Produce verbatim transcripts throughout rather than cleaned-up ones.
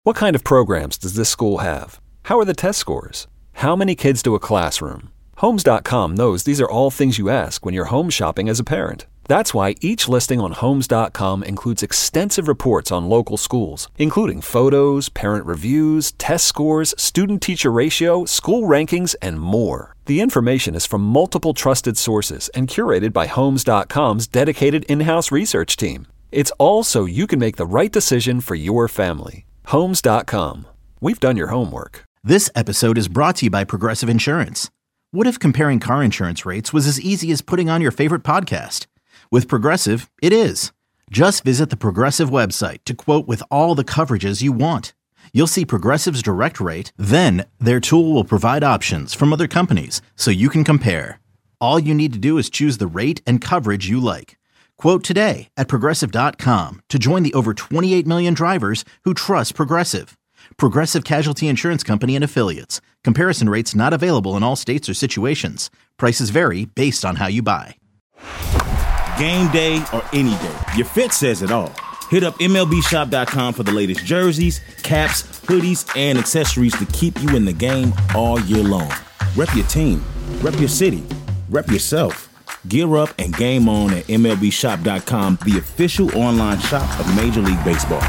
What kind of programs does this school have? How are the test scores? How many kids to a classroom? Homes dot com knows these are all things you ask when you're home shopping as a parent. That's why each listing on Homes dot com includes extensive reports on local schools, including photos, parent reviews, test scores, student-teacher ratio, school rankings, and more. The information is from multiple trusted sources and curated by Homes dot com's dedicated in-house research team. It's all so you can make the right decision for your family. Homes dot com. We've done your homework. This episode is brought to you by Progressive Insurance. What if comparing car insurance rates was as easy as putting on your favorite podcast? With Progressive, it is. Just visit the Progressive website to quote with all the coverages you want. You'll see Progressive's direct rate, then their tool will provide options from other companies so you can compare. All you need to do is choose the rate and coverage you like. Quote today at Progressive dot com to join the over twenty-eight million drivers who trust Progressive. Progressive Casualty Insurance Company and Affiliates. Comparison rates not available in all states or situations. Prices vary based on how you buy. Game day or any day, your fit says it all. Hit up M L B shop dot com for the latest jerseys, caps, hoodies, and accessories to keep you in the game all year long. Rep your team, rep your city, rep yourself. Gear up and game on at M L B shop dot com, the official online shop of Major League Baseball.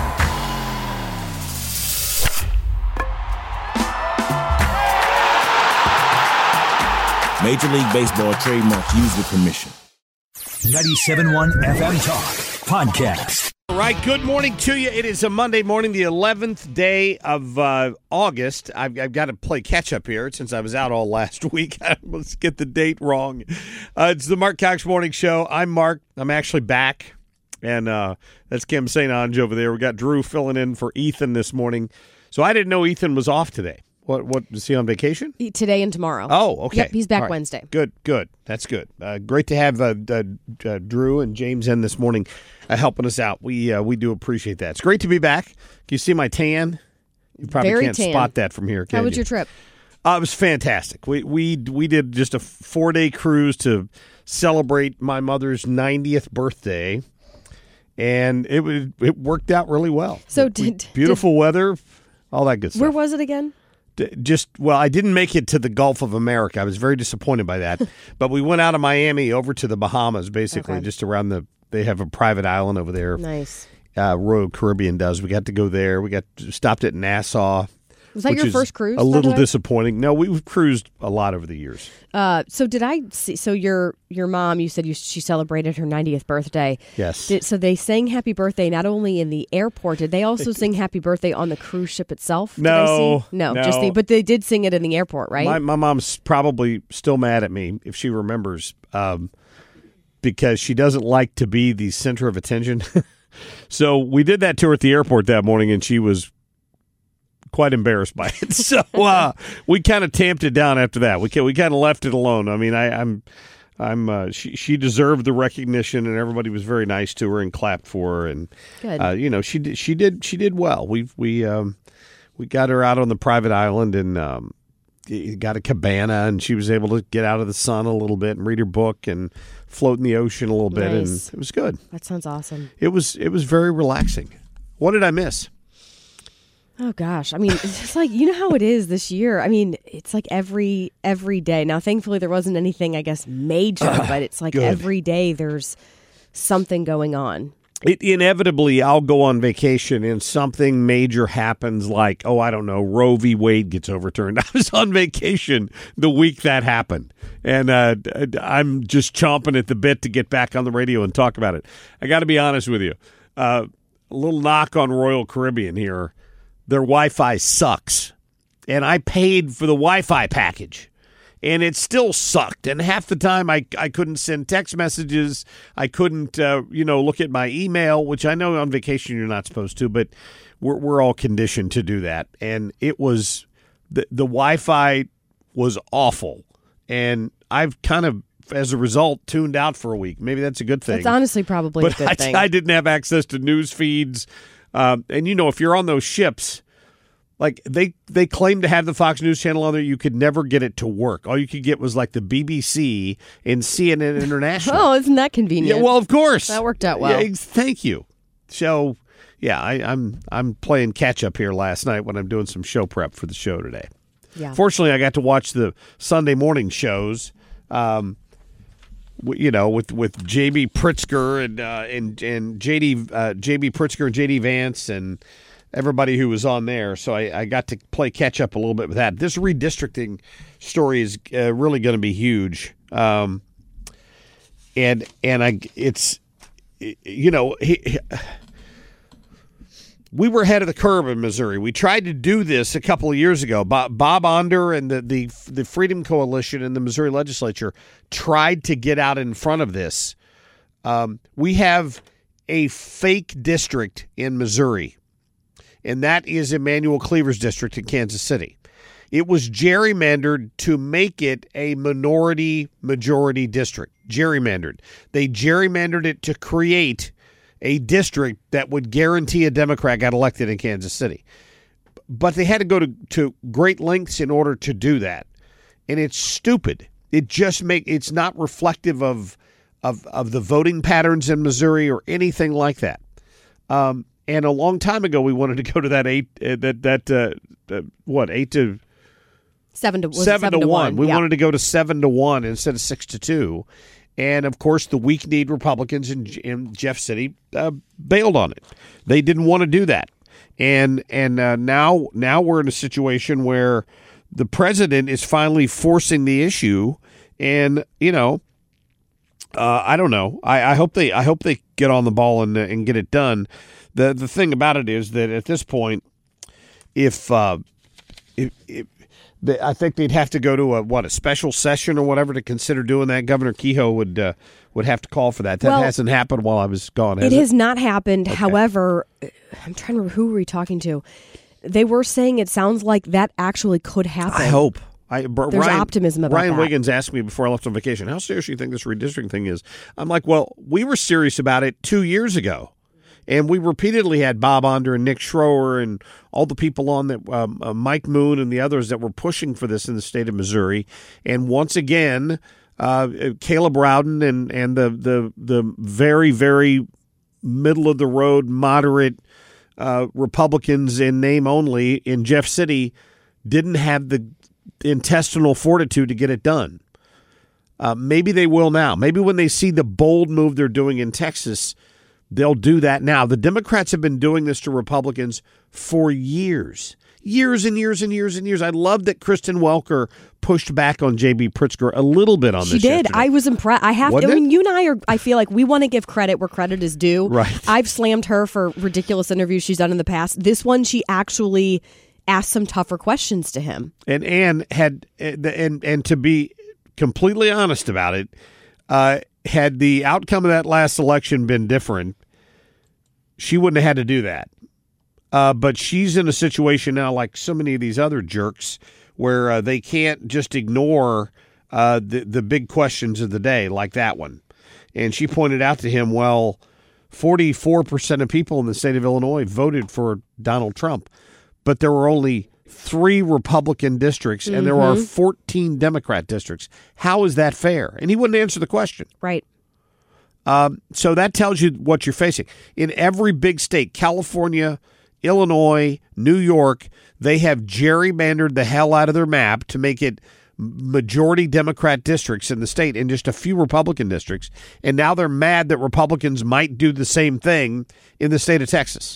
Major League Baseball trademark used with permission. ninety-seven point one F M Talk Podcast. All right, good morning to you. It is a Monday morning, the eleventh day of uh, August. I've, I've got to play catch-up here since I was out all last week. Let's get the date wrong. Uh, it's the Mark Cox Morning Show. I'm Mark. I'm actually back, and uh, that's Kim Saint Onge over there. We got Drew filling in for Ethan this morning. So I didn't know Ethan was off today. What? What is he on vacation? Today and tomorrow. Oh, okay. Yep, he's back right. Wednesday. Good, good. That's good. Uh, great to have uh, uh, uh, Drew and James in this morning uh, helping us out. We uh, we do appreciate that. It's great to be back. Can you see my tan? You probably Very can't tan. spot that from here, can How was you? your trip? Uh, it was fantastic. We we we did just a four-day cruise to celebrate my mother's ninetieth birthday, and it was it worked out really well. So We- did beautiful did, weather, all that good stuff. Where was it again? Just, well, I didn't make it to the Gulf of America. I was very disappointed by that. But we went out of Miami over to the Bahamas, basically, Okay. just around the, they have a private island over there. Nice. Uh, Royal Caribbean does. We got to go there. We got stopped at Nassau. Was that which your is first cruise? A by little the way? disappointing. No, we've cruised a lot over the years. Uh, so did I see? So your your mom, you said you, she celebrated her ninetieth birthday. Yes. Did, so they sang Happy Birthday not only in the airport. Did they also sing Happy Birthday on the cruise ship itself? Did I No, see? no, no. just the. But they did sing it in the airport, right? My, my mom's probably still mad at me, if she remembers, um, because she doesn't like to be the center of attention. So we did that to her at the airport that morning, and she was quite embarrassed by it. So uh, we kind of tamped it down after that. We ca- we kind of left it alone. I mean, I, I'm I'm uh, she she deserved the recognition, and everybody was very nice to her and clapped for her. And Good. uh, you know, she did she did she did well. We we um, we got her out on the private island and um, got a cabana, and she was able to get out of the sun a little bit and read her book and float in the ocean a little bit, Nice. and it was good. That sounds awesome. It was it was very relaxing. What did I miss? Oh gosh, I mean, it's just like, you know how it is this year. I mean, it's like every every day. Now, thankfully, there wasn't anything, I guess, major, but it's like good. every day there's something going on. It, inevitably, I'll go on vacation and something major happens, like, oh, I don't know, Roe v. Wade gets overturned. I was on vacation the week that happened, and uh, I'm just chomping at the bit to get back on the radio and talk about it. I got to be honest with you. Uh, a little knock on Royal Caribbean here. Their Wi-Fi sucks, and I paid for the Wi-Fi package, and it still sucked. And half the time, I I couldn't send text messages. I couldn't, uh, you know, look at my email, which I know on vacation you're not supposed to, but we're we're all conditioned to do that. And it was the the Wi-Fi was awful, and I've kind of, as a result, tuned out for a week. Maybe that's a good thing. It's honestly probably but a good I, thing. I didn't have access to news feeds. Um, and, you know, if you're on those ships, like they, they claim to have the Fox News Channel on there, you could never get it to work. All you could get was like the B B C and C N N International. Oh, isn't that convenient? Yeah, well, of course. That worked out well. Yeah, ex- thank you. So, yeah, I, I'm I'm playing catch up here last night when I'm doing some show prep for the show today. Yeah. Fortunately, I got to watch the Sunday morning shows. Um, you know, with with J B Pritzker and uh, and and J D uh, J B Pritzker and J D Vance and everybody who was on there. So I, I got to play catch up a little bit with that. This redistricting story is uh, really going to be huge. Um, and and I it's you know he, he, we were ahead of the curve in Missouri. We tried to do this a couple of years ago. Bob, Bob Onder and the, the the Freedom Coalition in the Missouri legislature tried to get out in front of this. Um, we have a fake district in Missouri, and that is Emanuel Cleaver's district in Kansas City. It was gerrymandered to make it a minority-majority district. Gerrymandered. They gerrymandered it to create a district that would guarantee a Democrat got elected in Kansas City. But they had to go to, to great lengths in order to do that. And it's stupid. It just make it's not reflective of of of the voting patterns in Missouri or anything like that. Um, and a long time ago, we wanted to go to that eight uh, that that uh, uh, what eight to seven to was seven, seven to, to one. one. We yeah. wanted to go to seven to one instead of six to two. And, of course, the weak-kneed Republicans in, in Jeff City uh, bailed on it. They didn't want to do that. And and uh, now now we're in a situation where the president is finally forcing the issue. And, you know, uh, I don't know. I, I hope they I hope they get on the ball and, and get it done. The the thing about it is that at this point, if uh, if, if I think they'd have to go to a what a special session or whatever to consider doing that. Governor Kehoe would uh, would have to call for that. That well, hasn't happened while I was gone. Has it, it has not happened. Okay. However, I'm trying to remember who were we talking to. They were saying it sounds like that actually could happen. I hope. I, Br- There's Ryan, optimism about Ryan that. Wiggins asked me before I left on vacation, how serious do you think this redistricting thing is? I'm like, well, we were serious about it two years ago. And we repeatedly had Bob Onder and Nick Schroer and all the people on that, um, uh, Mike Moon and the others that were pushing for this in the state of Missouri. And once again, uh, Caleb Rowden and, and the, the, the very, very middle of the road, moderate uh, Republicans in name only in Jeff City didn't have the intestinal fortitude to get it done. Uh, maybe they will now. Maybe when they see the bold move they're doing in Texas, they'll do that now. The Democrats have been doing this to Republicans for years. Years and years and years and years. I love that Kristen Welker pushed back on J B Pritzker a little bit on She this did. yesterday. I was impressed. I have. Wasn't I mean, it? you and I are. I feel like we want to give credit where credit is due. Right. I've slammed her for ridiculous interviews she's done in the past. This one, she actually asked some tougher questions to him. And Ann had, and and to be completely honest about it, uh, had the outcome of that last election been different, she wouldn't have had to do that. Uh, but she's in a situation now, like so many of these other jerks, where uh, they can't just ignore uh, the the big questions of the day, like that one. And she pointed out to him, well, forty-four percent of people in the state of Illinois voted for Donald Trump, but there were only three Republican districts and there are fourteen Democrat districts. How is that fair? And he wouldn't answer the question. Right. Um, so that tells you what you're facing. In every big state, California, Illinois, New York, they have gerrymandered the hell out of their map to make it majority Democrat districts in the state and just a few Republican districts. And now they're mad that Republicans might do the same thing in the state of Texas.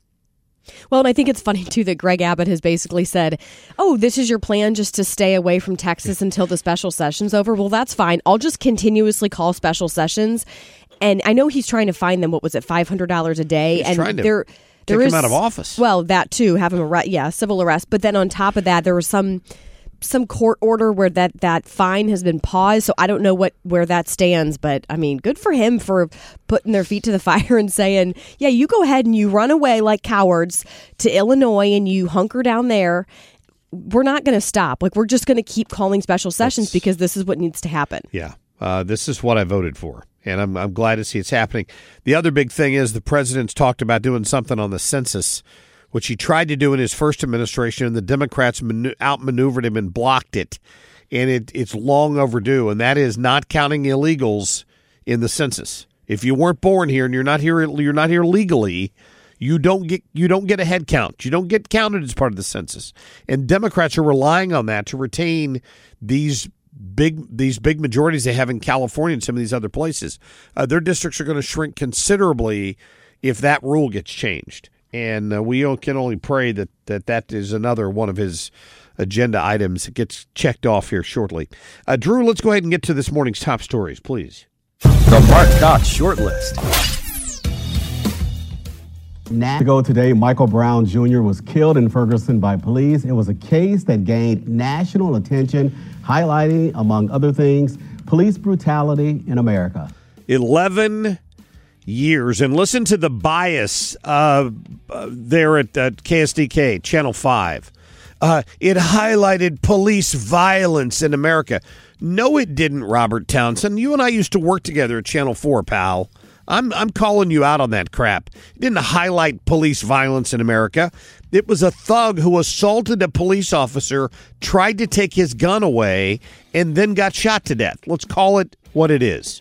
Well, and I think it's funny, too, that Greg Abbott has basically said, oh, this is your plan just to stay away from Texas until the special session's over. Well, that's fine. I'll just continuously call special sessions. And I know he's trying to fine them, what was it, five hundred dollars a day? He's and trying to there, take there him is, out of office. Well, that, too, have him arrest, yeah, civil arrest. But then on top of that, there was some some court order where that, that fine has been paused. So I don't know what where that stands. But, I mean, good for him for putting their feet to the fire and saying, yeah, you go ahead and you run away like cowards to Illinois and you hunker down there. We're not going to stop. Like, we're just going to keep calling special sessions That's, because this is what needs to happen. Yeah. Uh, this is what I voted for. And I'm, I'm glad to see it's happening. The other big thing is the president's talked about doing something on the census, which he tried to do in his first administration, and the Democrats manu- outmaneuvered him and blocked it. And it, it's long overdue, and that is not counting illegals in the census. If you weren't born here and you're not here, you're not here legally, you don't get you don't get a head count. You don't get counted as part of the census. And Democrats are relying on that to retain these big these big majorities they have in California and some of these other places. Uh, their districts are going to shrink considerably if that rule gets changed. And uh, we can only pray that, that that is another one of his agenda items that gets checked off here shortly. Uh, Drew, let's go ahead and get to this morning's top stories, please. The Mark Cox short list. Ago today, Michael Brown Junior was killed in Ferguson by police. It was a case that gained national attention, highlighting, among other things, police brutality in America. Eleven years. And listen to the bias uh, uh, there at uh, K S D K, Channel five. Uh, it highlighted police violence in America. No, it didn't, Robert Townsend. You and I used to work together at Channel four, pal. I'm I'm calling you out on that crap. It didn't highlight police violence in America. It was a thug who assaulted a police officer, tried to take his gun away, and then got shot to death. Let's call it what it is.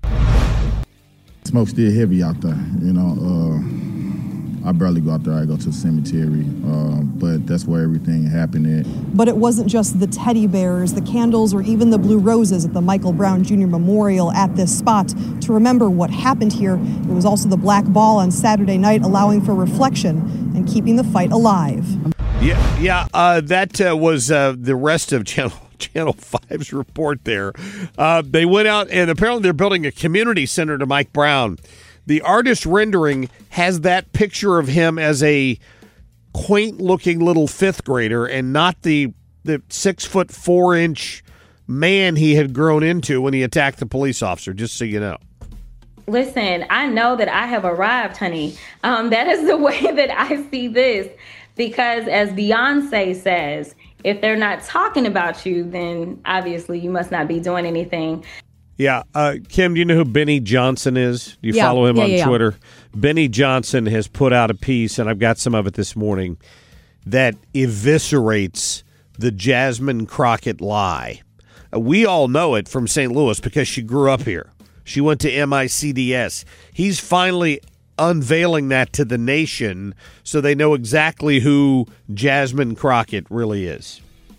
Smoke's still heavy out there, you know. Uh, I barely go out there. I go to the cemetery, uh, but that's where everything happened at. But it wasn't just the teddy bears, the candles, or even the blue roses at the Michael Brown Junior Memorial at this spot to remember what happened here. It was also the black ball on Saturday night, allowing for reflection and keeping the fight alive. Yeah, yeah. Uh, that uh, was uh, the rest of Channel Channel five's report there. Uh, they went out, and apparently they're building a community center to Mike Brown. The artist rendering has that picture of him as a quaint-looking little fifth grader and not the the six foot four inch man he had grown into when he attacked the police officer, just so you know. Listen, I know that I have arrived, honey. Um, that is the way that I see this, because as Beyonce says, if they're not talking about you, then obviously you must not be doing anything. Yeah. Uh, Kim, do you know who Benny Johnson is? Do you yeah. follow him yeah, on yeah, Twitter? Yeah. Benny Johnson has put out a piece, and I've got some of it this morning, that eviscerates the Jasmine Crockett lie. Uh, we all know it from Saint Louis because she grew up here. She went to M I C D S. He's finally unveiling that to the nation so they know exactly who Jasmine Crockett really is.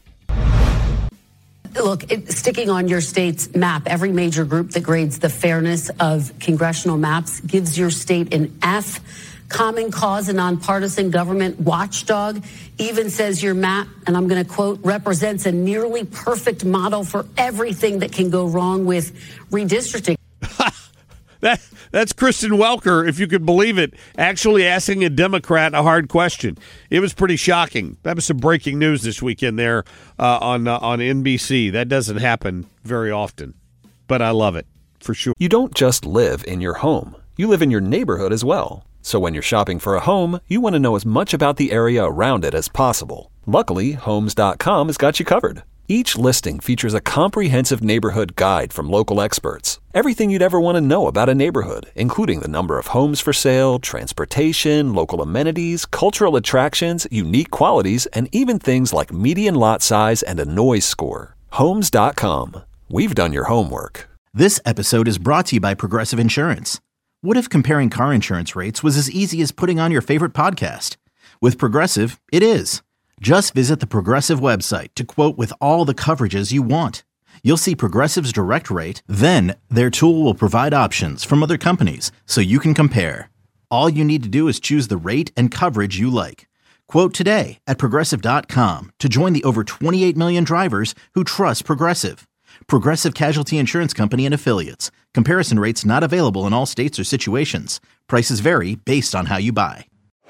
Look, it, sticking on your state's map, every major group that grades the fairness of congressional maps gives your state an F. Common Cause, a nonpartisan government watchdog, even says your map, and I'm going to quote, represents a nearly perfect model for everything that can go wrong with redistricting. That that's Kristen Welker, if you could believe it, actually asking a Democrat a hard question. It was pretty shocking. That was some breaking news this weekend there uh, on uh, on N B C. That doesn't happen very often, but I love it for sure. You don't just live in your home. You live in your neighborhood as well. So when you're shopping for a home, you want to know as much about the area around it as possible. Luckily, Homes dot com has got you covered. Each listing features a comprehensive neighborhood guide from local experts. Everything you'd ever want to know about a neighborhood, including the number of homes for sale, transportation, local amenities, cultural attractions, unique qualities, and even things like median lot size and a noise score. Homes dot com. We've done your homework. This episode is brought to you by Progressive Insurance. What if comparing car insurance rates was as easy as putting on your favorite podcast? With Progressive, it is. Just visit the Progressive website to quote with all the coverages you want. You'll see Progressive's direct rate, then their tool will provide options from other companies so you can compare. All you need to do is choose the rate and coverage you like. Quote today at Progressive dot com to join the over twenty-eight million drivers who trust Progressive. Progressive Casualty Insurance Company and Affiliates. Comparison rates not available in all states or situations. Prices vary based on how you buy.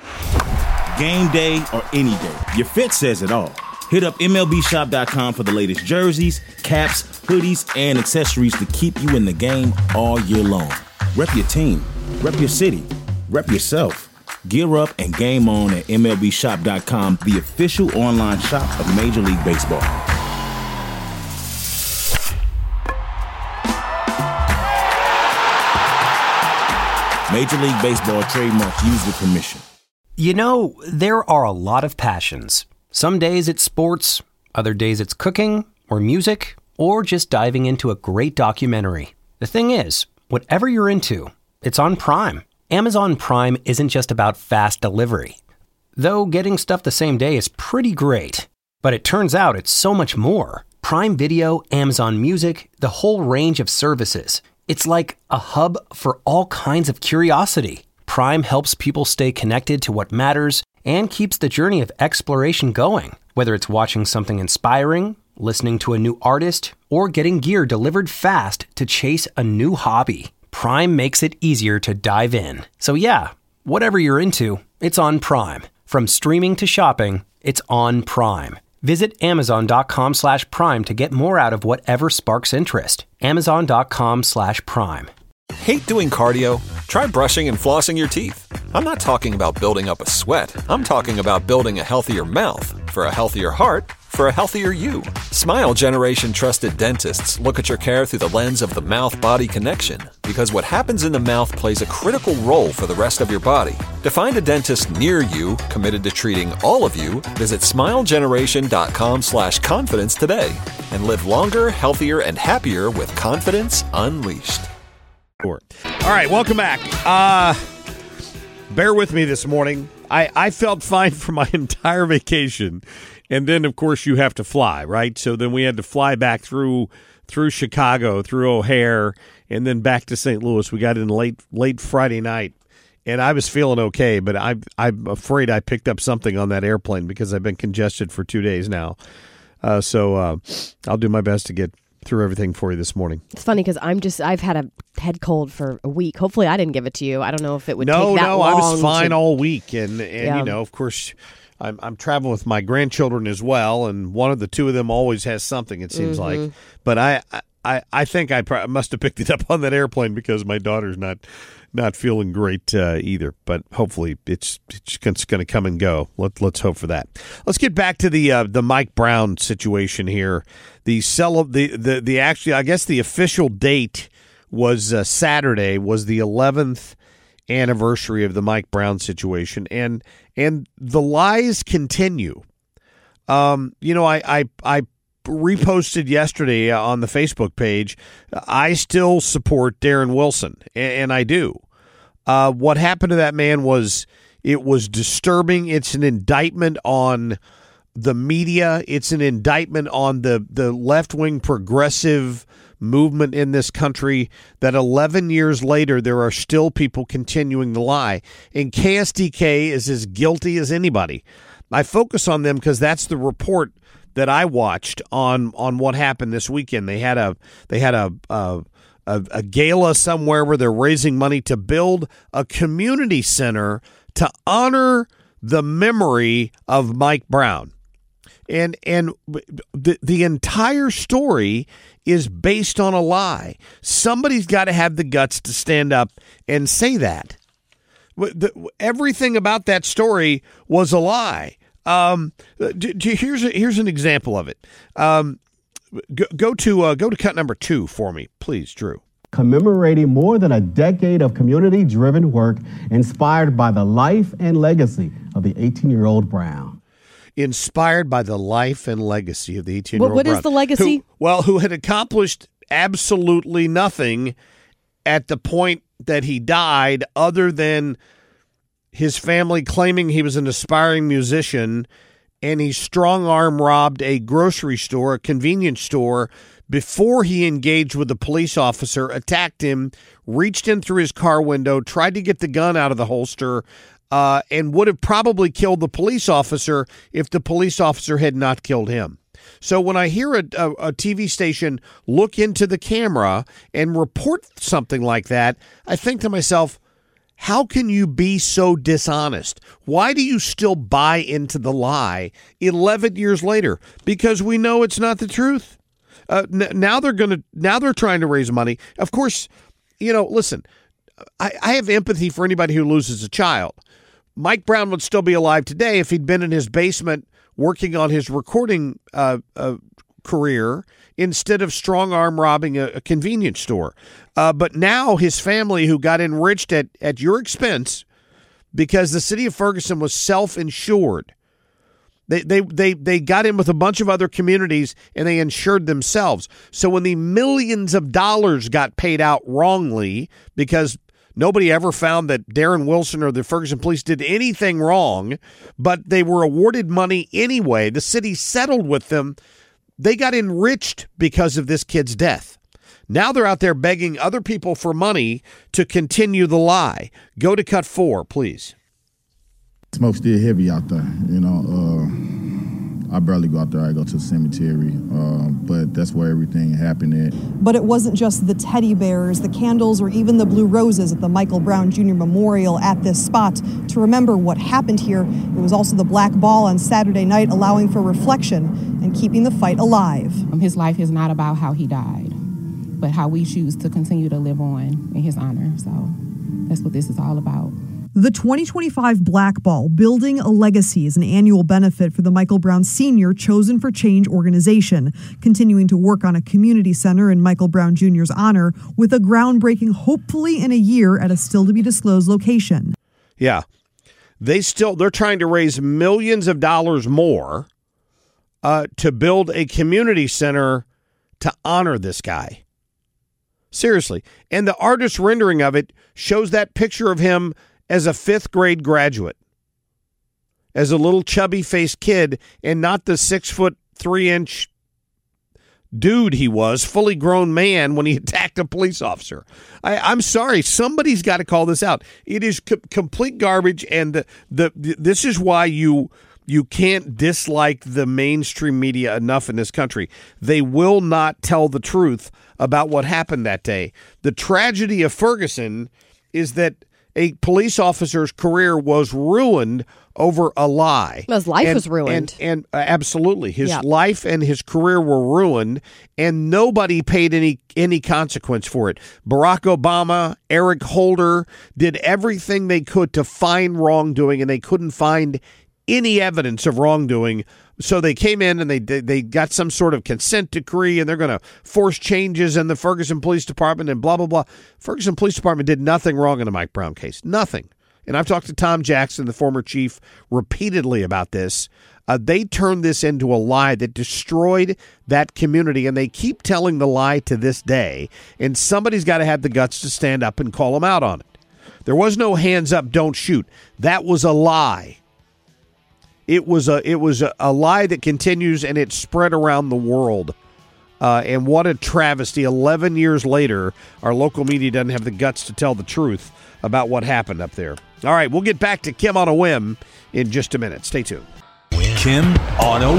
Game day or any day, your fit says it all. Hit up M L B shop dot com for the latest jerseys, caps, hoodies, and accessories to keep you in the game all year long. Rep your team, rep your city, rep yourself. Gear up and game on at M L B shop dot com, the official online shop of Major League Baseball. Major League Baseball trademarks used with permission. You know, there are a lot of passions. Some days it's sports, other days it's cooking or music, or just diving into a great documentary. The thing is, whatever you're into, it's on Prime. Amazon Prime isn't just about fast delivery. Though getting stuff the same day is pretty great. But it turns out it's so much more. Prime Video, Amazon Music, the whole range of services. It's like a hub for all kinds of curiosity. Prime helps people stay connected to what matters and keeps the journey of exploration going. Whether it's watching something inspiring, listening to a new artist, or getting gear delivered fast to chase a new hobby, Prime makes it easier to dive in. So yeah, whatever you're into, it's on Prime. From streaming to shopping, it's on Prime. Visit amazon.com slash prime to get more out of whatever sparks interest. Amazon.com slash prime. Hate doing cardio? Try brushing and flossing your teeth. I'm not talking about building up a sweat. I'm talking about building a healthier mouth for a healthier heart for a healthier you. Smile Generation trusted dentists look at your care through the lens of the mouth-body connection, because what happens in the mouth plays a critical role for the rest of your body. To find a dentist near you committed to treating all of you, visit smilegeneration.com slash confidence today and live longer, healthier, and happier with confidence unleashed. All right, welcome back. Uh, bear with me this morning. I, I felt fine for my entire vacation. And then, of course, you have to fly, right? So then we had to fly back through through Chicago, through O'Hare, and then back to Saint Louis. We got in late late Friday night, and I was feeling okay, but I, I'm afraid I picked up something on that airplane because I've been congested for two days now. Uh, so uh, I'll do my best to get through everything for you this morning. It's funny because I'm just I've had a head cold for a week. Hopefully, I didn't give it to you. I don't know if it would no, take that no, long. No, no, I was fine to... all week, and and yeah. you know, of course. I'm, I'm traveling with my grandchildren as well, and one of the two of them always has something, it seems mm-hmm. like. But I, I, I think I pro- must have picked it up on that airplane because my daughter's not not feeling great uh, either. But hopefully it's it's going to come and go. Let, let's hope for that. Let's get back to the uh, the Mike Brown situation here. The cel- the, the the actually, I guess the official date was uh, Saturday, was the eleventh anniversary of the Mike Brown situation, and and the lies continue. Um, you know, I, I I reposted yesterday on the Facebook page. I still support Darren Wilson, and, and I do. Uh, what happened to that man was it was disturbing. It's an indictment on the media. It's an indictment on the the left wing progressive movement in this country, that eleven years later there are still people continuing to lie, and K S D K is as guilty as anybody. I focus on them because that's the report that I watched on on what happened this weekend. They had a they had a a, a, a gala somewhere where they're raising money to build a community center to honor the memory of Mike Brown. And and the the entire story is based on a lie. Somebody's got to have the guts to stand up and say that. The, everything about that story was a lie. Um, do, do, here's a, here's an example of it. Um, go, go to uh, go to cut number two for me, please, Drew. Commemorating more than a decade of community-driven work inspired by the life and legacy of the eighteen-year-old Brown. Inspired by the life and legacy of the eighteen-year-old Brown. What Brown, is the legacy? Who, well, who had accomplished absolutely nothing at the point that he died other than his family claiming he was an aspiring musician, and he strong-arm robbed a grocery store, a convenience store, before he engaged with a police officer, attacked him, reached in through his car window, tried to get the gun out of the holster, Uh, and would have probably killed the police officer if the police officer had not killed him. So when I hear a, a, a T V station look into the camera and report something like that, I think to myself, how can you be so dishonest? Why do you still buy into the lie eleven years later? Because we know it's not the truth. Uh, n- now they're going to, now they're trying to raise money. Of course, you know, listen, I, I have empathy for anybody who loses a child. Mike Brown would still be alive today if he'd been in his basement working on his recording uh, uh, career instead of strong-arm robbing a, a convenience store. Uh, but now his family, who got enriched at, at your expense because the city of Ferguson was self-insured, they, they, they, they got in with a bunch of other communities and they insured themselves. So when the millions of dollars got paid out wrongly because Nobody ever found that Darren Wilson or the Ferguson police did anything wrong, but they were awarded money anyway. The city settled with them. They got enriched because of this kid's death. Now they're out there begging other people for money to continue the lie. Go to cut four, please. Smoke's still heavy out there. You know, uh, I barely go out there. I go to the cemetery, uh, but that's where everything happened at. But it wasn't just the teddy bears, the candles, or even the blue roses at the Michael Brown Junior Memorial at this spot to remember what happened here. It was also the black ball on Saturday night, allowing for reflection and keeping the fight alive. His life is not about how he died, but how we choose to continue to live on in his honor. So that's what this is all about. The twenty twenty-five Black Ball, Building a Legacy, is an annual benefit for the Michael Brown Senior Chosen for Change organization, continuing to work on a community center in Michael Brown Junior's honor with a groundbreaking hopefully in a year at a still-to-be-disclosed location. Yeah. They still, they're trying to raise millions of dollars more uh, to build a community center to honor this guy. Seriously. And the artist rendering of it shows that picture of him as a fifth grade graduate, as a little chubby faced kid, and not the six foot three inch dude he was, fully grown man when he attacked a police officer. I, I'm sorry, somebody's got to call this out. It is co- complete garbage, and the, the the this is why you you can't dislike the mainstream media enough in this country. They will not tell the truth about what happened that day. The tragedy of Ferguson is that a police officer's career was ruined over a lie. His life and, was ruined. And, and uh, absolutely. His yeah. life and his career were ruined, and nobody paid any any consequence for it. Barack Obama, Eric Holder did everything they could to find wrongdoing, and they couldn't find any evidence of wrongdoing. So they came in and they they got some sort of consent decree, and they're going to force changes in the Ferguson Police Department and blah, blah, blah. Ferguson Police Department did nothing wrong in the Mike Brown case. Nothing. And I've talked to Tom Jackson, the former chief, repeatedly about this. Uh, they turned this into a lie that destroyed that community, and they keep telling the lie to this day. And somebody's got to have the guts to stand up and call them out on it. There was no hands up, don't shoot. That was a lie. It was a it was a, a lie that continues, and it spread around the world. Uh, and what a travesty. Eleven years later, our local media doesn't have the guts to tell the truth about what happened up there. All right, we'll get back to Kim on a Whim in just a minute. Stay tuned. Kim on a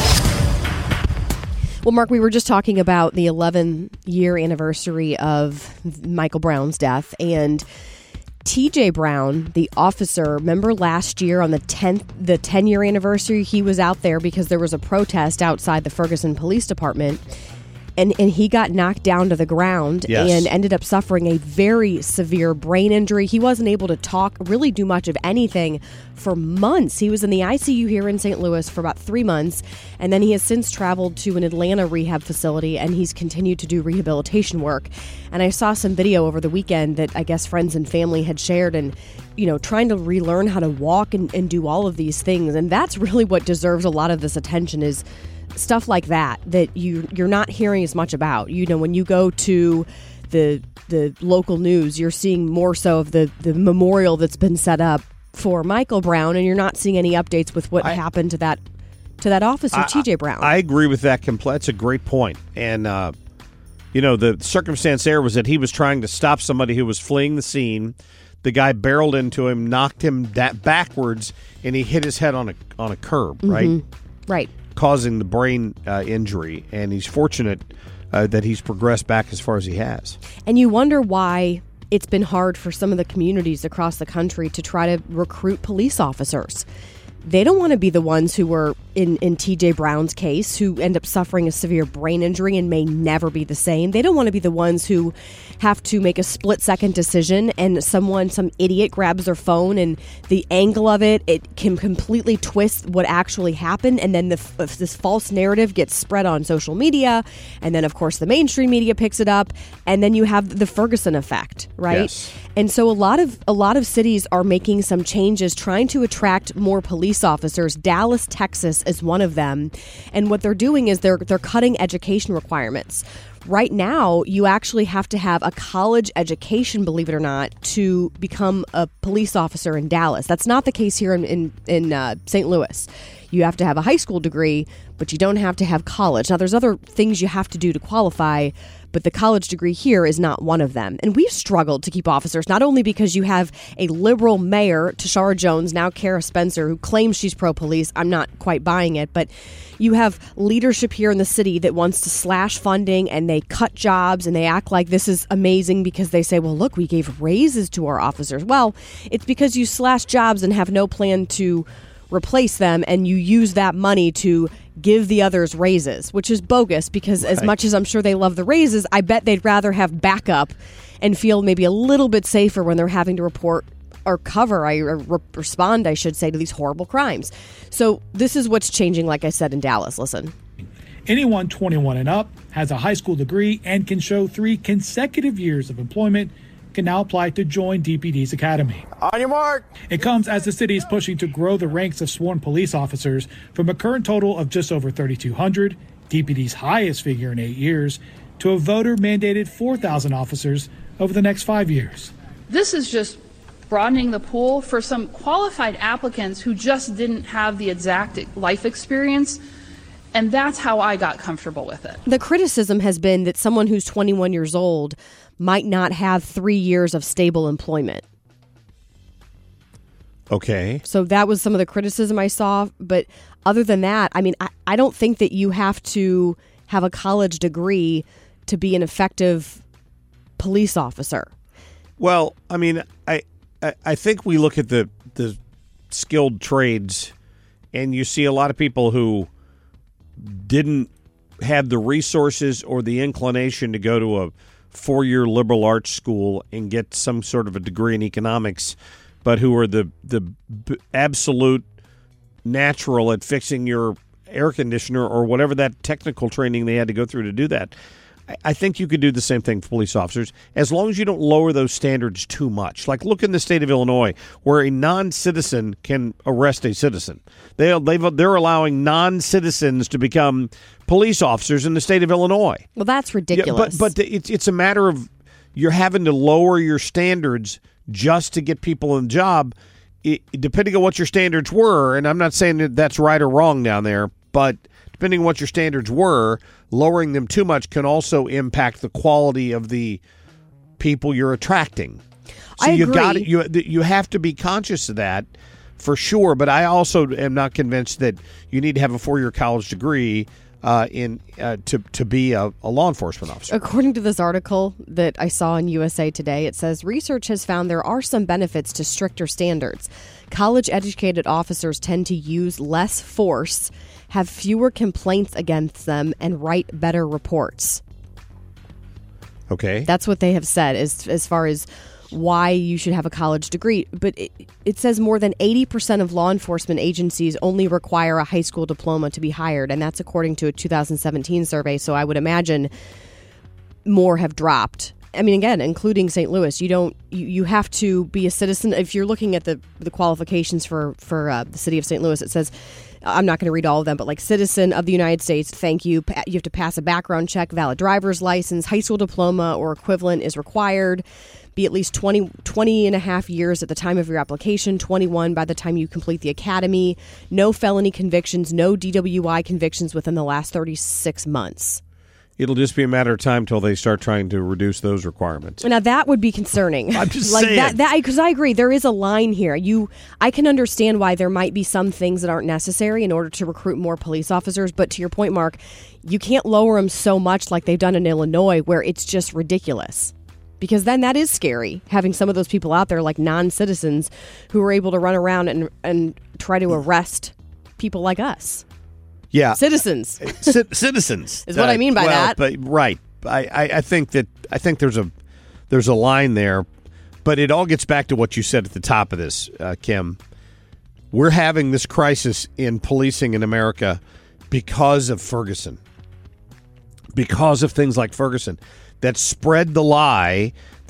Whim. Well, Mark, we were just talking about the eleven-year anniversary of Michael Brown's death, and T J Brown, the officer, remember last year on the tenth, the ten-year anniversary, he was out there because there was a protest outside the Ferguson Police Department, and, and he got knocked down to the ground yes. and ended up suffering a very severe brain injury. He wasn't able to talk, really do much of anything for months. He was in the I C U here in Saint Louis for about three months, and then he has since traveled to an Atlanta rehab facility, and he's continued to do rehabilitation work. And I saw some video over the weekend that I guess friends and family had shared, and you know, trying to relearn how to walk and, and do all of these things. And that's really what deserves a lot of this attention, is stuff like that, that you, you're not hearing as much about. You know, when you go to the the local news, you're seeing more so of the, the memorial that's been set up for Michael Brown, and you're not seeing any updates with what I, happened to that to that officer, T J Brown. I agree with that completely. That's a great point. And, uh, you know, the circumstance there was that he was trying to stop somebody who was fleeing the scene. The guy barreled into him, knocked him da- backwards, and he hit his head on a on a curb, mm-hmm. right? Right. Causing the brain uh, injury. And he's fortunate uh, that he's progressed back as far as he has. And you wonder why it's been hard for some of the communities across the country to try to recruit police officers. They don't want to be the ones who were in, in T J Brown's case, who end up suffering a severe brain injury and may never be the same. They don't want to be the ones who have to make a split-second decision, and someone, some idiot grabs their phone, and the angle of it, it can completely twist what actually happened, and then the, this false narrative gets spread on social media, and then, of course, the mainstream media picks it up, and then you have the Ferguson effect, right? Yes. And so a lot of a lot of cities are making some changes trying to attract more police officers. Dallas, Texas is one of them. And what they're doing is they're they're cutting education requirements. Right now, you actually have to have a college education, believe it or not, to become a police officer in Dallas. That's not the case here in in, in uh, Saint Louis. You have to have a high school degree, but you don't have to have college. Now, there's other things you have to do to qualify, but the college degree here is not one of them. And we've struggled to keep officers, not only because you have a liberal mayor, Tashara Jones, now Kara Spencer, who claims she's pro-police. I'm not quite buying it, but you have leadership here in the city that wants to slash funding, and they cut jobs, and they act like this is amazing because they say, well, look, we gave raises to our officers. Well, it's because you slash jobs and have no plan to replace them, and you use that money to give the others raises, which is bogus because right. As much as I'm sure they love the raises, I bet they'd rather have backup and feel maybe a little bit safer when they're having to report or cover, I or re- respond, I should say, to these horrible crimes. So this is what's changing, like I said, in Dallas. Listen. Anyone twenty-one and up has a high school degree and can show three consecutive years of employment can now apply to join D P D's academy. On your mark. It comes as the city is pushing to grow the ranks of sworn police officers from a current total of just over thirty-two hundred, D P D's highest figure in eight years, to a voter-mandated four thousand officers over the next five years. This is just broadening the pool for some qualified applicants who just didn't have the exact life experience. And that's how I got comfortable with it. The criticism has been that someone who's twenty-one years old might not have three years of stable employment. Okay. So that was some of the criticism I saw. But other than that, I mean, I, I don't think that you have to have a college degree to be an effective police officer. Well, I mean, I I, I think we look at the, the skilled trades, and you see a lot of people who didn't have the resources or the inclination to go to a four-year liberal arts school and get some sort of a degree in economics, but who are the the b- absolute natural at fixing your air conditioner or whatever that technical training they had to go through to do that. I, I think you could do the same thing for police officers as long as you don't lower those standards too much. Like look in the state of Illinois where a non-citizen can arrest a citizen. They, they've, they're allowing non-citizens to become police officers in the state of Illinois. Well, that's ridiculous. Yeah, but but it's it's a matter of you're having to lower your standards just to get people in the job, it, depending on what your standards were. And I'm not saying that that's right or wrong down there, but depending on what your standards were, lowering them too much can also impact the quality of the people you're attracting. So I you agree. got you you have to be conscious of that for sure. But I also am not convinced that you need to have a four-year college degree Uh, in uh, to to be a, a law enforcement officer. According to this article that I saw in U S A Today, it says research has found there are some benefits to stricter standards. College-educated officers tend to use less force, have fewer complaints against them, and write better reports. Okay, that's what they have said as as far as why you should have a college degree. But it, it says more than eighty percent of law enforcement agencies only require a high school diploma to be hired, and that's according to a two thousand seventeen survey. So I would imagine more have dropped. I mean, again, including Saint Louis, you don't you, you have to be a citizen. If you're looking at the the qualifications for for uh, the city of Saint Louis, it says, I'm not going to read all of them, but like citizen of the United States, thank you. You have to pass a background check, valid driver's license, high school diploma or equivalent is required. Be at least twenty, twenty and a half years at the time of your application, twenty-one by the time you complete the academy, no felony convictions, no D W I convictions within the last thirty-six months. It'll just be a matter of time till they start trying to reduce those requirements. Now that would be concerning. I'm just like saying. that. That because I agree, there is a line here. You, I can understand why there might be some things that aren't necessary in order to recruit more police officers. But to your point, Mark, you can't lower them so much like they've done in Illinois, where it's just ridiculous. Because then that is scary, having some of those people out there like non-citizens who are able to run around and and try to arrest people like us. Yeah, citizens. C- citizens is what uh, I mean by well, that. But right, I, I, I think that I think there's a there's a line there, but it all gets back to what you said at the top of this, uh, Kim. We're having this crisis in policing in America because of Ferguson, because of things like Ferguson that spread the lie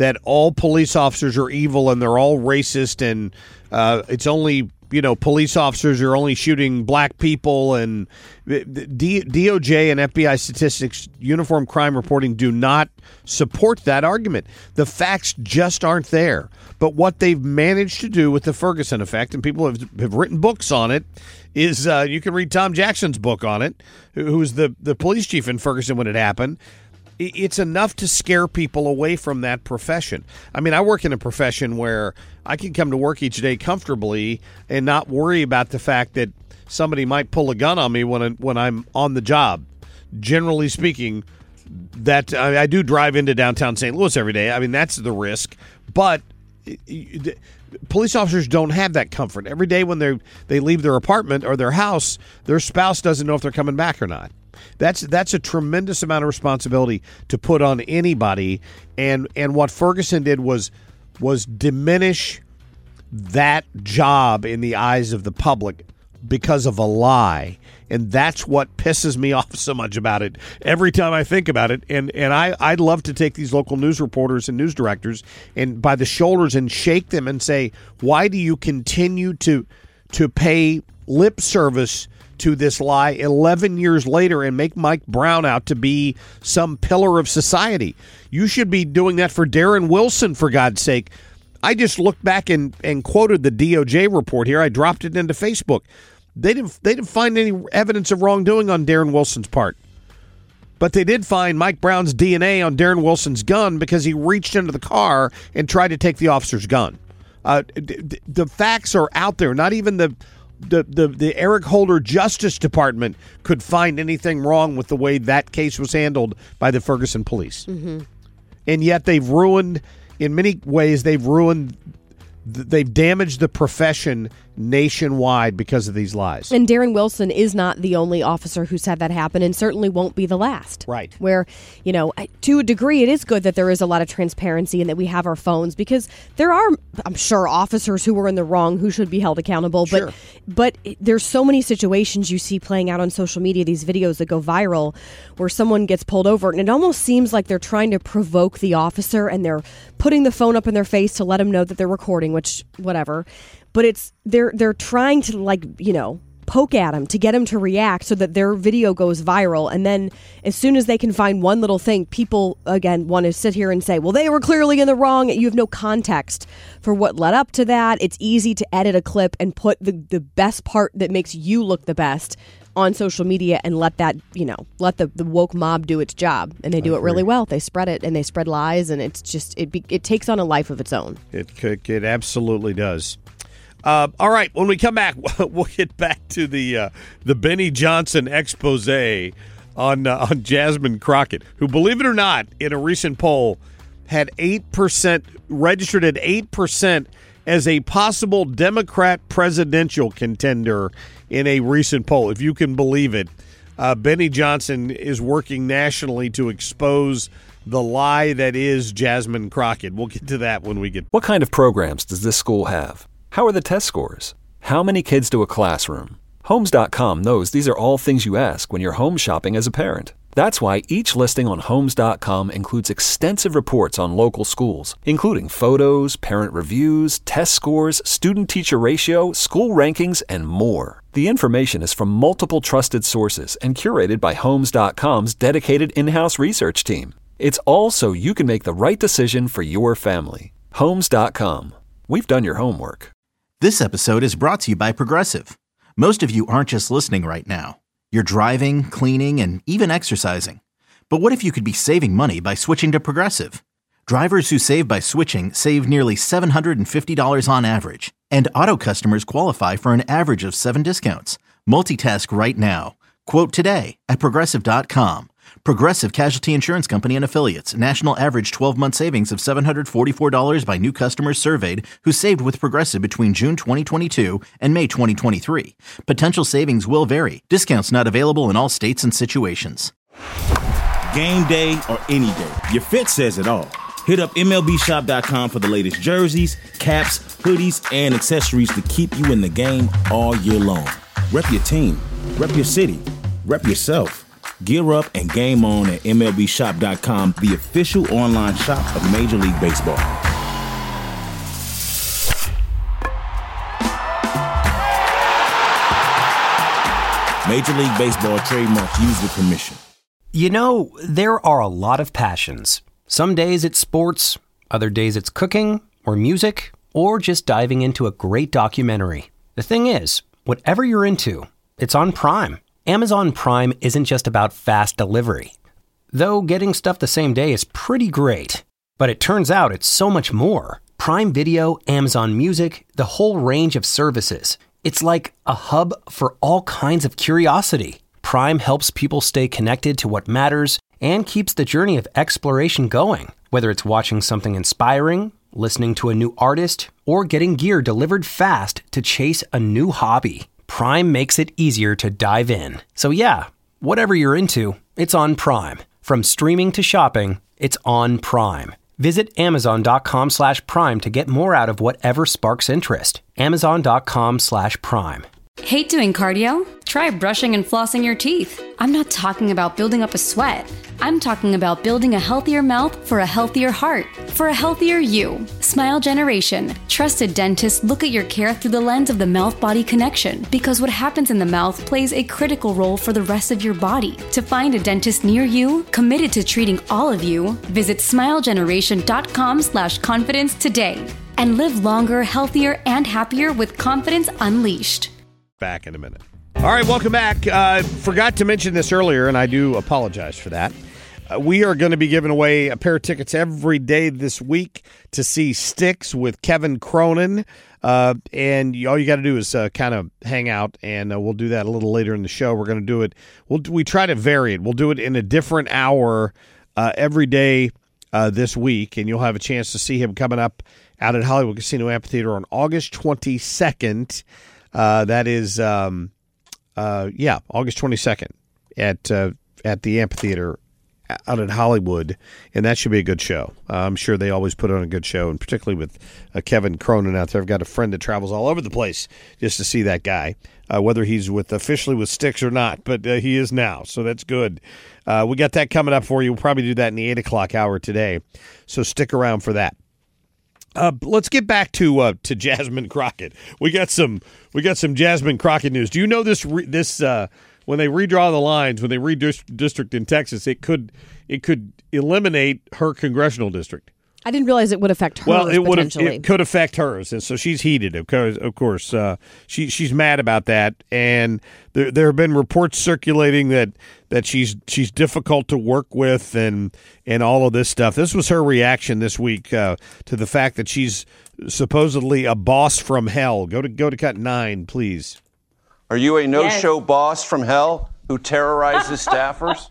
that all police officers are evil and they're all racist and uh, it's only, you know, police officers are only shooting black people, and D- D O J and F B I statistics, uniform crime reporting do not support that argument. The facts just aren't there. But what they've managed to do with the Ferguson effect, and people have, have written books on it, is uh, you can read Tom Jackson's book on it, who was the, the police chief in Ferguson when it happened. It's enough to scare people away from that profession. I mean, I work in a profession where I can come to work each day comfortably and not worry about the fact that somebody might pull a gun on me when I, when I'm on the job. Generally speaking, that I, I do drive into downtown Saint Louis every day. I mean, that's the risk. But police officers don't have that comfort. Every day when they they leave their apartment or their house, their spouse doesn't know if they're coming back or not. That's that's a tremendous amount of responsibility to put on anybody, and and what Ferguson did was was diminish that job in the eyes of the public because of a lie. And that's what pisses me off so much about it every time I think about it. And and I, I'd love to take these local news reporters and news directors and by the shoulders and shake them and say, why do you continue to to pay lip service to this lie eleven years later and make Mike Brown out to be some pillar of society? You should be doing that for Darren Wilson, for God's sake. I just looked back and, and quoted the D O J report here. I dropped it into Facebook. They didn't they didn't find any evidence of wrongdoing on Darren Wilson's part. But they did find Mike Brown's D N A on Darren Wilson's gun because he reached into the car and tried to take the officer's gun. Uh, the facts are out there. Not even the The, the the Eric Holder Justice Department could find anything wrong with the way that case was handled by the Ferguson police. Mm-hmm. And yet they've ruined, in many ways, they've ruined, they've damaged the profession nationwide because of these lies. And Darren Wilson is not the only officer who's had that happen, and certainly won't be the last. Right. Where, you know, to a degree, it is good that there is a lot of transparency and that we have our phones, because there are, I'm sure, officers who were in the wrong who should be held accountable. Sure. But but there's so many situations you see playing out on social media, these videos that go viral, where someone gets pulled over, and it almost seems like they're trying to provoke the officer, and they're putting the phone up in their face to let them know that they're recording, which, whatever. But it's they're they're trying to, like, you know, poke at him to get him to react so that their video goes viral. And then as soon as they can find one little thing, people, again, want to sit here and say, well, they were clearly in the wrong. You have no context for what led up to that. It's easy to edit a clip and put the, the best part that makes you look the best on social media and let that, you know, let the, the woke mob do its job. And they do it really well. They spread it and they spread lies, and it's just, it be, it takes on a life of its own. It, it absolutely does. Uh, all right, when we come back, we'll get back to the uh, the Benny Johnson expose on uh, on Jasmine Crockett, who, believe it or not, in a recent poll had eight percent, registered at eight percent as a possible Democrat presidential contender in a recent poll. If you can believe it, uh, Benny Johnson is working nationally to expose the lie that is Jasmine Crockett. We'll get to that when we get. What kind of programs does this school have? How are the test scores? How many kids to a classroom? Homes dot com knows these are all things you ask when you're home shopping as a parent. That's why each listing on Homes dot com includes extensive reports on local schools, including photos, parent reviews, test scores, student-teacher ratio, school rankings, and more. The information is from multiple trusted sources and curated by Homes dot com's dedicated in-house research team. It's all so you can make the right decision for your family. Homes dot com. We've done your homework. This episode is brought to you by Progressive. Most of you aren't just listening right now. You're driving, cleaning, and even exercising. But what if you could be saving money by switching to Progressive? Drivers who save by switching save nearly seven hundred fifty dollars on average. And auto customers qualify for an average of seven discounts. Multitask right now. Quote today at Progressive dot com. Progressive Casualty Insurance Company and Affiliates. National average twelve-month savings of seven hundred forty-four dollars by new customers surveyed who saved with Progressive between June twenty twenty-two and May twenty twenty-three. Potential savings will vary. Discounts not available in all states and situations. Game day or any day, your fit says it all. Hit up M L B shop dot com for the latest jerseys, caps, hoodies, and accessories to keep you in the game all year long. Rep your team, rep your city, rep yourself. Gear up and game on at M L B shop dot com, the official online shop of Major League Baseball. Major League Baseball trademarks used with permission. You know, there are a lot of passions. Some days it's sports, other days it's cooking or music, or just diving into a great documentary. The thing is, whatever you're into, it's on Prime. Amazon Prime isn't just about fast delivery. Though getting stuff the same day is pretty great, but it turns out it's so much more. Prime Video, Amazon Music, the whole range of services. It's like a hub for all kinds of curiosity. Prime helps people stay connected to what matters and keeps the journey of exploration going. Whether it's watching something inspiring, listening to a new artist, or getting gear delivered fast to chase a new hobby, Prime makes it easier to dive in. So yeah, whatever you're into, it's on Prime. From streaming to shopping, it's on Prime. Visit amazon.com slash prime to get more out of whatever sparks interest. Amazon.com slash prime. Hate doing cardio? Try brushing and flossing your teeth. I'm not talking about building up a sweat. I'm talking about building a healthier mouth for a healthier heart, for a healthier you. Smile Generation. Trusted dentists look at your care through the lens of the mouth-body connection, because what happens in the mouth plays a critical role for the rest of your body. To find a dentist near you, committed to treating all of you, visit smilegeneration.com slash confidence today. And live longer, healthier, and happier with confidence unleashed. Back in a minute. All right, welcome back. Uh, forgot to mention this earlier, and I do apologize for that. Uh, we are going to be giving away a pair of tickets every day this week to see Styx with Kevin Cronin. Uh, and all you got to do is uh, kind of hang out, and uh, we'll do that a little later in the show. We're going to do it. We'll, we try to vary it. We'll do it in a different hour uh, every day uh, this week, and you'll have a chance to see him coming up out at Hollywood Casino Amphitheater on August twenty-second. Uh, that is, um, uh, yeah, August twenty-second at uh, at the amphitheater out at Hollywood, and that should be a good show. Uh, I'm sure they always put on a good show, and particularly with uh, Kevin Cronin out there. I've got a friend that travels all over the place just to see that guy, uh, whether he's with officially with Styx or not, but uh, he is now, so that's good. Uh, we got that coming up for you. We'll probably do that in the eight o'clock hour today, so stick around for that. Uh, let's get back to uh, to Jasmine Crockett. We got some we got some Jasmine Crockett news. Do you know this re- this uh, when they redraw the lines, when they redistrict in Texas, it could it could eliminate her congressional district. I didn't realize it would affect hers. Well, it would have, potentially. it could affect hers, and so she's heated. Of course, of course, uh, she she's mad about that, and there there have been reports circulating that that she's she's difficult to work with, and and all of this stuff. This was her reaction this week uh, to the fact that she's supposedly a boss from hell. Go to go to cut nine, please. Are you a no-show yes. boss from hell who terrorizes staffers?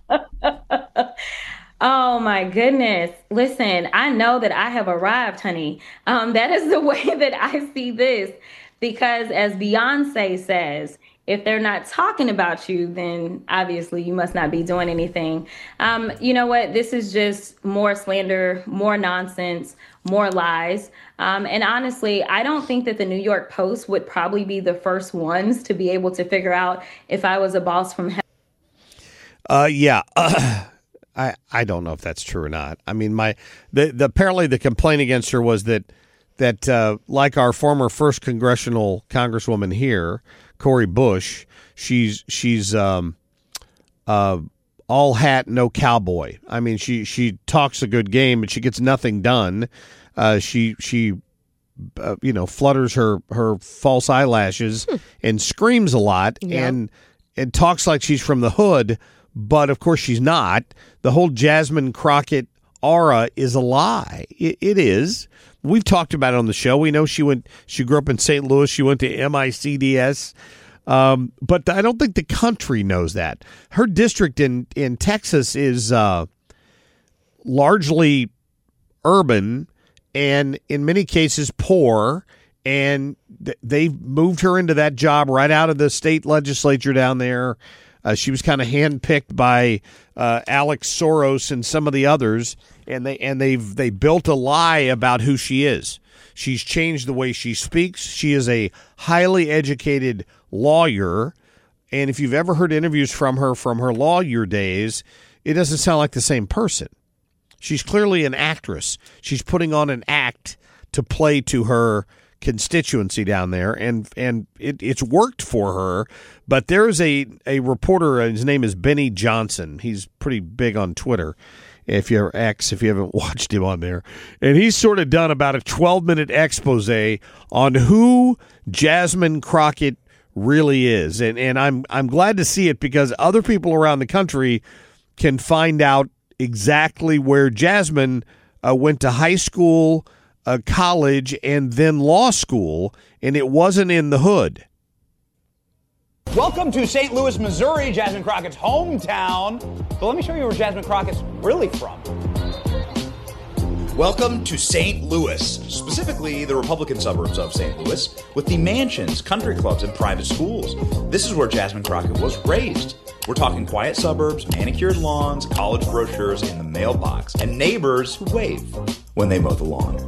Oh, my goodness. Listen, I know that I have arrived, honey. Um, that is the way that I see this, because as Beyonce says, if they're not talking about you, then obviously you must not be doing anything. Um, you know what? This is just more slander, more nonsense, more lies. Um, and honestly, I don't think that the New York Post would probably be the first ones to be able to figure out if I was a boss from hell. Uh, yeah. Uh, I, I don't know if that's true or not. I mean, my the, the apparently the complaint against her was that that uh, like our former first congressional congresswoman here, Cori Bush, she's she's um, uh, all hat, no cowboy. I mean, she she talks a good game, but she gets nothing done. Uh, she she uh, you know flutters her her false eyelashes hmm. and screams a lot yeah. and and talks like she's from the hood. But, of course, she's not. The whole Jasmine Crockett aura is a lie. It, it is. We've talked about it on the show. We know she went. She grew up in Saint Louis. She went to M I C D S. Um, but I don't think the country knows that. Her district in, in Texas is uh, largely urban and, in many cases, poor. And th- they've moved her into that job right out of the state legislature down there. Uh, she was kind of handpicked by uh, Alex Soros and some of the others, and they and they've they built a lie about who she is. She's changed the way she speaks. She is a highly educated lawyer, And if you've ever heard interviews from her from her lawyer days, it doesn't sound like the same person. She's clearly an actress. She's putting on an act to play to her constituency down there, and and it, it's worked for her. But there's a, a reporter, his name is Benny Johnson. He's pretty big on Twitter, if you're X, if you haven't watched him on there. And he's sort of done about a twelve-minute expose on who Jasmine Crockett really is. And and I'm I'm glad to see it, because other people around the country can find out exactly where Jasmine uh, went to high school, uh, college, and then law school, and it wasn't in the hood. Welcome to Saint Louis, Missouri, Jasmine Crockett's hometown. So let me show you where Jasmine Crockett's really from. Welcome to Saint Louis, specifically the Republican suburbs of Saint Louis, with the mansions, country clubs, and private schools. This is where Jasmine Crockett was raised. We're talking quiet suburbs, manicured lawns, college brochures in the mailbox, and neighbors who wave when they mow the lawn.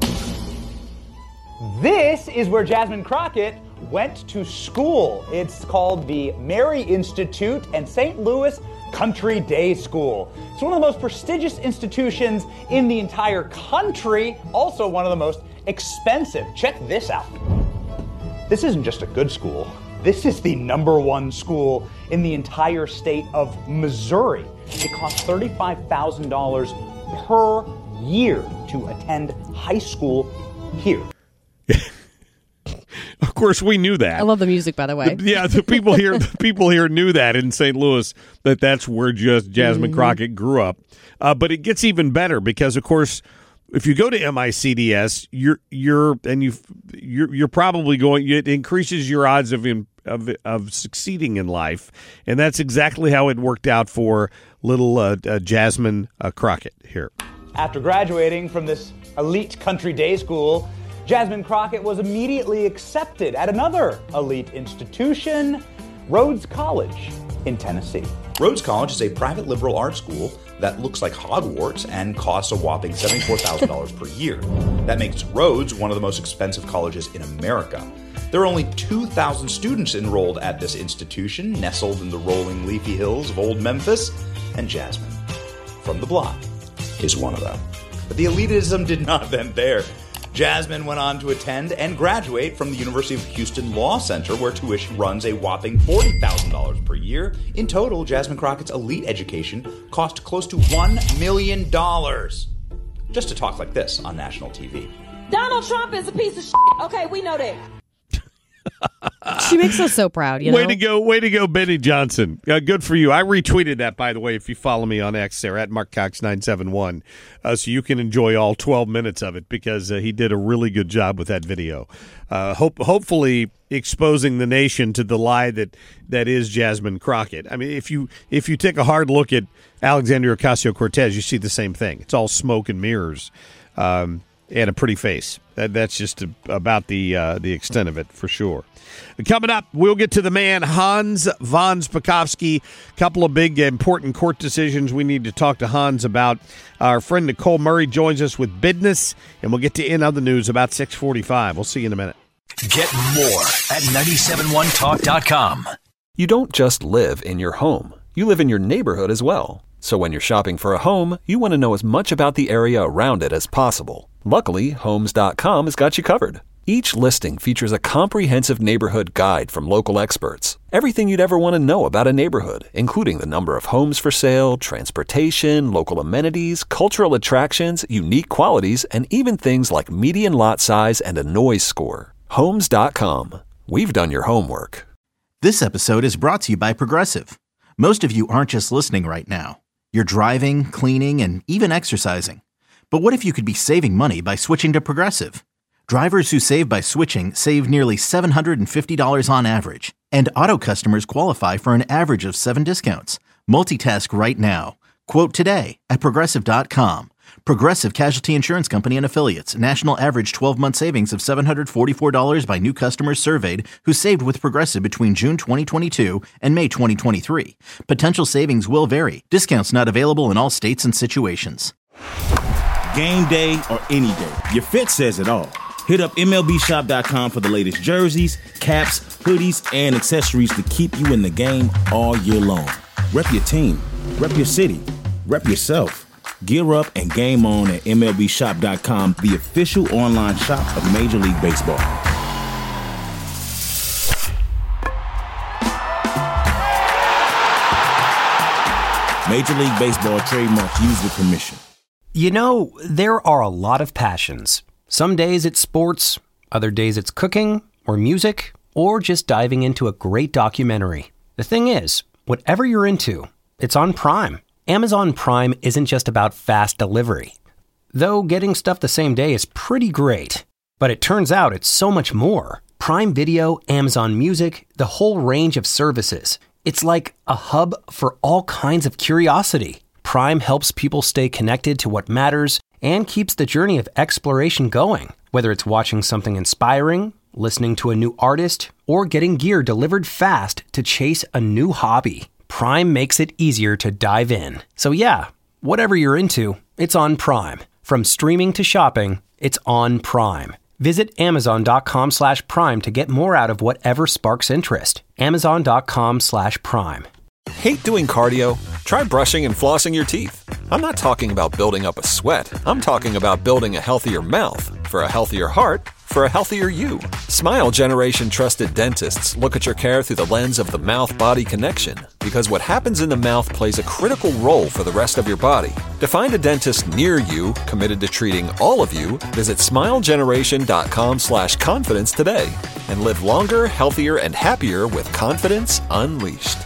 This is where Jasmine Crockett went to school. It's called the Mary Institute and Saint Louis Country Day School. It's one of the most prestigious institutions in the entire country, also one of the most expensive. Check this out. This isn't just a good school. This is the number one school in the entire state of Missouri. It costs thirty-five thousand dollars per year to attend high school here. Of course, we knew that. I love the music, by the way. The, yeah, the people here, the people here knew that in Saint Louis, that that's where just Jasmine mm-hmm. Crockett grew up. Uh, but it gets even better because, of course, if you go to M I C D S, you're you're and you you're you're probably going. It increases your odds of in, of of succeeding in life, and that's exactly how it worked out for little uh, uh, Jasmine uh, Crockett here. After graduating from this elite country day school, Jasmine Crockett was immediately accepted at another elite institution, Rhodes College in Tennessee. Rhodes College is a private liberal arts school that looks like Hogwarts and costs a whopping seventy-four thousand dollars per year. That makes Rhodes one of the most expensive colleges in America. There are only two thousand students enrolled at this institution, nestled in the rolling leafy hills of Old Memphis, and Jasmine, from the block, is one of them. But the elitism did not end there. Jasmine went on to attend and graduate from the University of Houston Law Center, where tuition runs a whopping forty thousand dollars per year. In total, Jasmine Crockett's elite education cost close to one million dollars. Just to talk like this on national T V. Donald Trump is a piece of shit. Okay, we know that. She makes us so proud, you know? Way to go, way to go, Benny Johnson. Uh, good for you. I retweeted that, by the way, if you follow me on X there, at Mark Cox nine seven one, uh, so you can enjoy all twelve minutes of it, because uh, he did a really good job with that video. Uh, hope, hopefully exposing the nation to the lie that, that is Jasmine Crockett. I mean, if you if you take a hard look at Alexandria Ocasio-Cortez, you see the same thing. It's all smoke and mirrors. Um And a pretty face. That, that's just a, about the uh, the extent of it, for sure. Coming up, we'll get to the man, Hans von Spakovsky. A couple of big, important court decisions we need to talk to Hans about. Our friend Nicole Murray joins us with business, and we'll get to in other news about six forty-five. We'll see you in a minute. Get more at nine seven one talk dot com. You don't just live in your home. You live in your neighborhood as well. So when you're shopping for a home, you want to know as much about the area around it as possible. Luckily, Homes dot com has got you covered. Each listing features a comprehensive neighborhood guide from local experts. Everything you'd ever want to know about a neighborhood, including the number of homes for sale, transportation, local amenities, cultural attractions, unique qualities, and even things like median lot size and a noise score. Homes dot com. We've done your homework. This episode is brought to you by Progressive. Most of you aren't just listening right now. You're driving, cleaning, and even exercising. But what if you could be saving money by switching to Progressive? Drivers who save by switching save nearly seven hundred fifty dollars on average. And auto customers qualify for an average of seven discounts. Multitask right now. Quote today at Progressive dot com. Progressive Casualty Insurance Company and Affiliates. National average twelve-month savings of seven hundred forty-four dollars by new customers surveyed who saved with Progressive between June twenty twenty-two and May twenty twenty-three. Potential savings will vary. Discounts not available in all states and situations. Game day or any day, your fit says it all. Hit up M L B shop dot com for the latest jerseys, caps, hoodies, and accessories to keep you in the game all year long. Rep your team, rep your city, rep yourself. Gear up and game on at M L B shop dot com, the official online shop of Major League Baseball. Major League Baseball trademarks used with permission. You know, there are a lot of passions. Some days it's sports, other days it's cooking, or music, or just diving into a great documentary. The thing is, whatever you're into, it's on Prime. Amazon Prime isn't just about fast delivery. Though getting stuff the same day is pretty great. But it turns out it's so much more. Prime Video, Amazon Music, the whole range of services. It's like a hub for all kinds of curiosity. Prime helps people stay connected to what matters and keeps the journey of exploration going. Whether it's watching something inspiring, listening to a new artist, or getting gear delivered fast to chase a new hobby, Prime makes it easier to dive in. So yeah, whatever you're into, it's on Prime. From streaming to shopping, it's on Prime. Visit amazon.com slash prime to get more out of whatever sparks interest. Amazon.com slash prime. Hate doing cardio? Try brushing and flossing your teeth. I'm not talking about building up a sweat. I'm talking about building a healthier mouth for a healthier heart for a healthier you. Smile Generation trusted dentists look at your care through the lens of the mouth-body connection, because what happens in the mouth plays a critical role for the rest of your body. To find a dentist near you committed to treating all of you, visit smilegeneration.com slash confidence today and live longer, healthier, and happier with confidence unleashed.